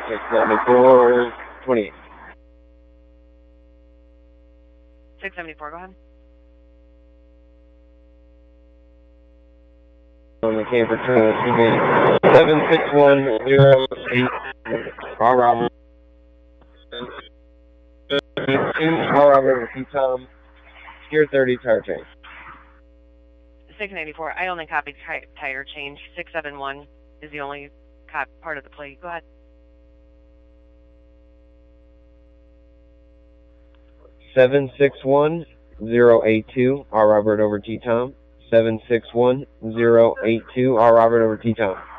674-28. 674, go ahead. On the camper train, 76108, Car Robert. Car Robert, Tom. Tier 30 tire change. 684, I only copied tire change. 671 is the only part of the plate. Go ahead. 761-082, R. Robert over T. Tom. 761-082, R. Robert over T. Tom.